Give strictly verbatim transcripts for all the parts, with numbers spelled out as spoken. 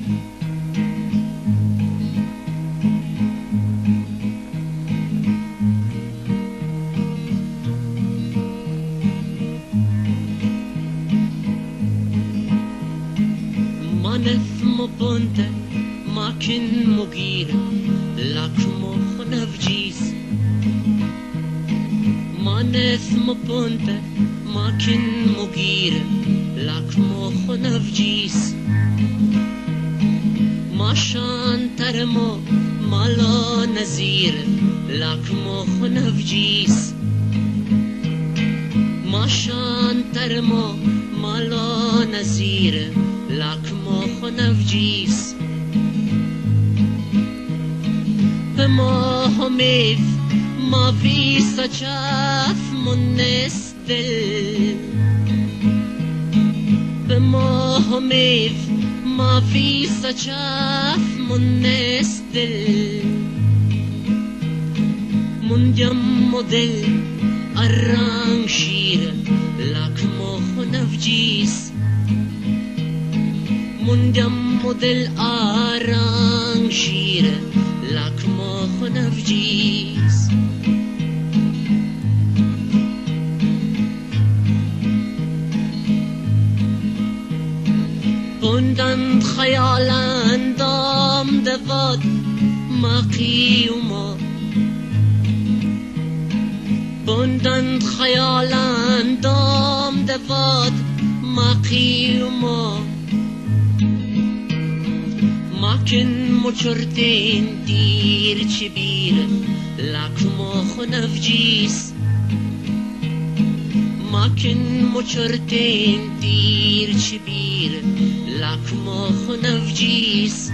Manefmo ponte, makin mugire, lakmo khonavjis. Manefmo ponte, makin mugire, lakmo khonavjis. Mashan tarmo, mala nazir, lakmo khonavjis. Mashan tarmo, mala nazir. لکمو خنفجیس به ما همیف ما فی سچاف منس دل به ما همیف ما فی سچاف منس دل منجم مدل الرنگ شیر لکمو خنفجیس مندم مدل آرنگ شیر لکمو خنفجیس بندند خیالند دام دواد ما قیوما بندند خیالند دام دواد ما قیوما ماکن مچرتین دیر چبیر لکمو خنفجیس ماکن مچرتین دیر چبیر لکمو خنفجیس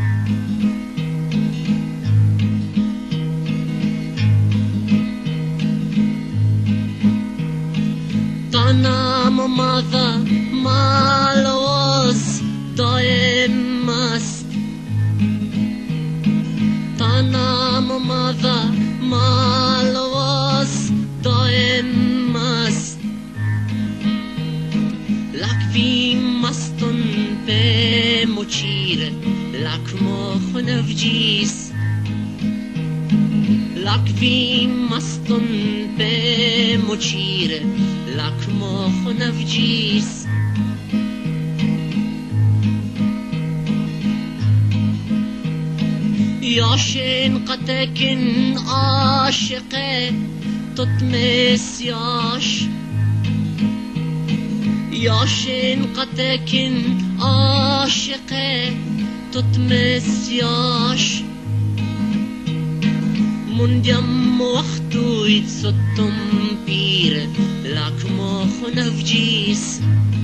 تنام ماذا مالوس دائم مست تنام ماذا مالوس دائم مست لکفی مستن به مچیر لکمو خنفجیس لکفی مستن به مچیر لکمو خنفجیس یاشین قتکن عاشقه تطمس یاش یاشین قتکن عاشقه تطمس یاش منجم وقتوی ستم پیر لکمو خنفجیس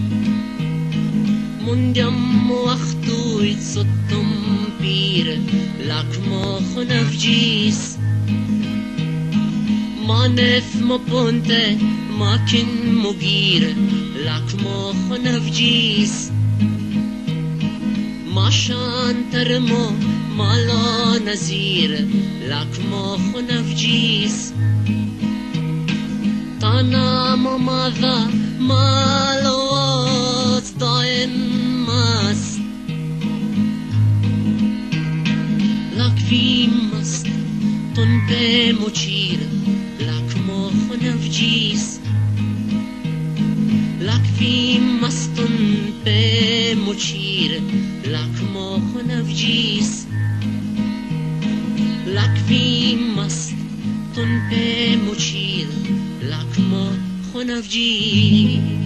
منجم وقتوی ستم پیر لکمو خنفجیس مانف مپونته ماکن مگیر لکمو خنفجیس ماشان ترمو مالا نزیر لکمو خنفجیس تنام ماذا مالوس دائم مست لکفی مست تن به مچیر لکمو خنفجیس لکفی مستن به مچیر لکمو خنفجیس لکفی مست تن به مچیر لکمو خنفجیس